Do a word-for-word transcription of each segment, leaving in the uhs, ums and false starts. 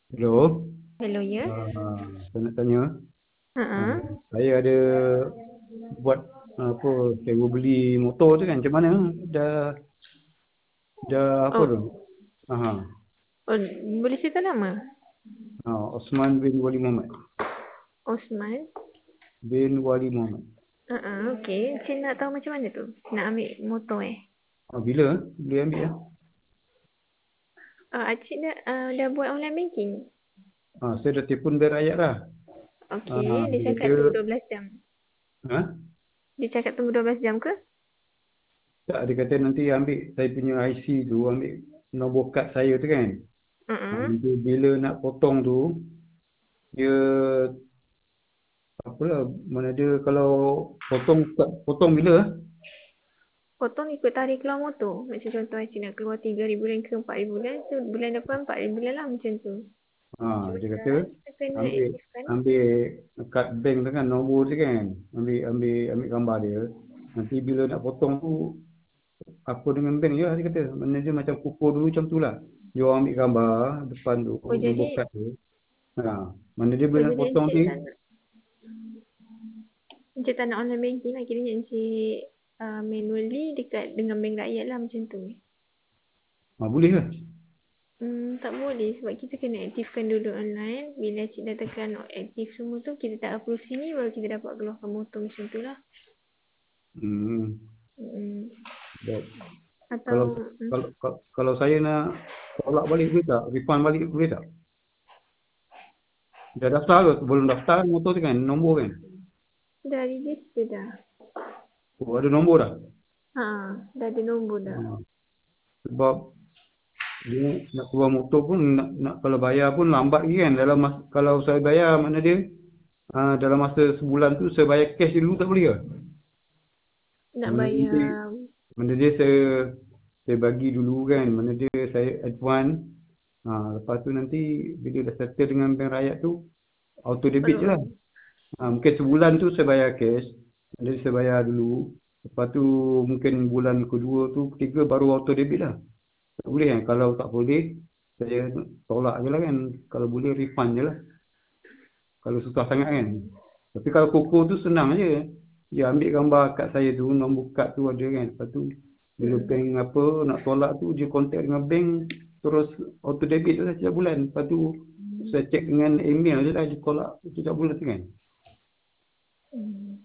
Hello, Hello, ya. uh, saya nak tanya, uh, Ha. saya ada buat uh, apa, sewa beli motor tu kan, macam mana? Dah, dah apa tu? Oh, Aha, oh, boleh cerita nama? uh, Osman bin Wali Muhammad. Osman. Bin Wali Muhammad. Ha, okey. Cik nak tahu macam mana tu? Nak ambil motor eh? Uh, bila? Boleh ambil ya? Uh, Cik dah, uh, dah buat online banking? Uh, saya dah telefon Bank Rakyat dah. Uh, Okey, dia dia cakap kata, tunggu dua belas jam. ha? Dia cakap tunggu dua belas jam ke? Tak, dia kata nanti ambil saya punya I C tu, ambil nombor kad saya tu kan. Uh, Uh-uh. nanti bila nak potong tu, dia apalah, mana dia kalau potong potong bila? Potong ikut tarikh keluar motor. Macam contoh Cik nak keluar tiga ribu bulan ke empat ribu bulan. So, bulan depan empat ribu bulan lah macam tu. Ha, Cuma dia kata sekarang kita kena ambil aktifkan. ambil kad bank tu kan, nombor dia kan, ambil ambil ambil gambar dia. Nanti bila nak potong tu apa dengan bank je, dia kata. Mana dia macam kukur dulu macam tu lah. Dia orang ambil gambar depan tu, Oh, nombor jadi, kad tu. Ha, mana dia oh, bila nak jadi potong Encik ni, tak nak Encik tak nak online banking lah. Kiranya Encik uh, manually dekat dengan bank rakyat lah macam tu. ha, boleh lah. Hmm, tak boleh sebab kita kena aktifkan dulu online. Bila Cik dah tekan aktif semua tu, kita tak approve sini baru kita dapat keluarkan motor macam tu lah. Hmm. Hmm. Baik. Atau, Kalau hmm, kalau kalau kalau saya nak tolak balik boleh tak? Refund balik boleh tak? Dah daftar ke? Belum daftar motor tu kan, nombor kan? dah register dah. Oh, ada nombor dah. Ha, dah ada nombor dah. Ha. Sebab dia nak keluar motor pun nak, nak kalau bayar pun lambat lagi kan, dalam mas, kalau saya bayar mana dia uh, dalam masa sebulan tu saya bayar cash dulu tak boleh ke? Nak Mana nanti bayar, mana dia saya saya bagi dulu kan, mana dia saya advance, ha, lepas tu nanti bila dah settle dengan bank rakyat tu auto debit je lah. kalau, Ha, mungkin sebulan tu saya bayar cash, jadi saya bayar dulu, lepas tu mungkin bulan kedua tu ketiga baru auto debit lah. Tak boleh kan? Kalau tak boleh, saya tolak je lah kan. Kalau boleh, refund je lah. Kalau susah sangat kan. Tapi kalau kukur tu senang je. Dia ambil gambar kad saya tu, nombor kad tu ada kan. Lepas tu, bila hmm, bank apa nak tolak tu, dia contact dengan bank, terus auto debit tu lah setiap bulan. Lepas tu, saya check dengan email je lah, dia tolak setiap bulan tu kan. hmm.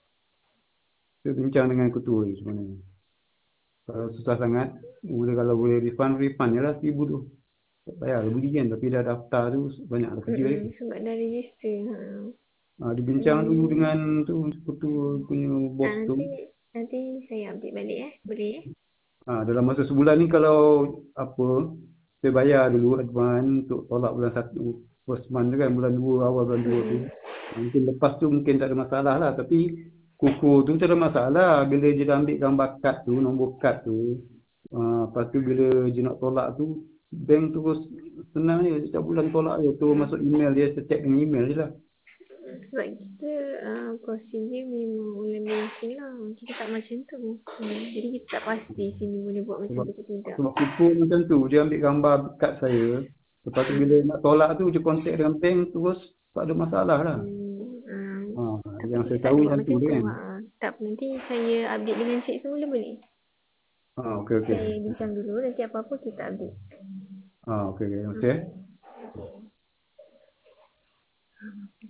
Saya bincang dengan ketua ni sebenarnya. Kalau susah sangat, boleh kalau boleh refund, refund je lah seribu tu. Tak payah lah beli kan, tapi dah daftar tu banyaklah kerja dia. Hmm, sebab dah register. Ha. Ha, dibincang dulu Hmm. dengan tu sekutu punya Ah, bos tu. nanti nanti saya update balik eh. Boleh eh? Ha, dalam masa sebulan ni kalau apa, saya bayar dulu advance untuk tolak bulan satu first month tu kan, bulan dua awal bulan dua tu. Hmm. Mungkin lepas tu mungkin tak ada masalah lah, tapi kuku tu tak ada masalah bila dia dah ambil gambar kad tu, nombor kad tu. Ha, lepas tu bila dia nak tolak tu, bank terus senang je, setiap bulan tolak je, tu masuk email dia, saya check dengan email je lah. Sebab kita uh, prosedur memang online banking lah. Kita tak macam tu. Hmm. Jadi kita tak pasti sini boleh buat macam Sebab tu ke tidak. sebab kuku macam tu, dia ambil gambar kad saya, lepas tu bila nak tolak tu dia contact dengan bank terus, tak ada masalah lah. Hmm. Uh, Ha, tapi yang kita saya tak tahu boleh buat macam tu macam dia tu. kan. Ha. Tak, nanti saya update dengan cik semula boleh? Ha, okey okey. Saya bincang dulu. Nanti apa-apa kita update. Ha, okey okey. Okey. Okay.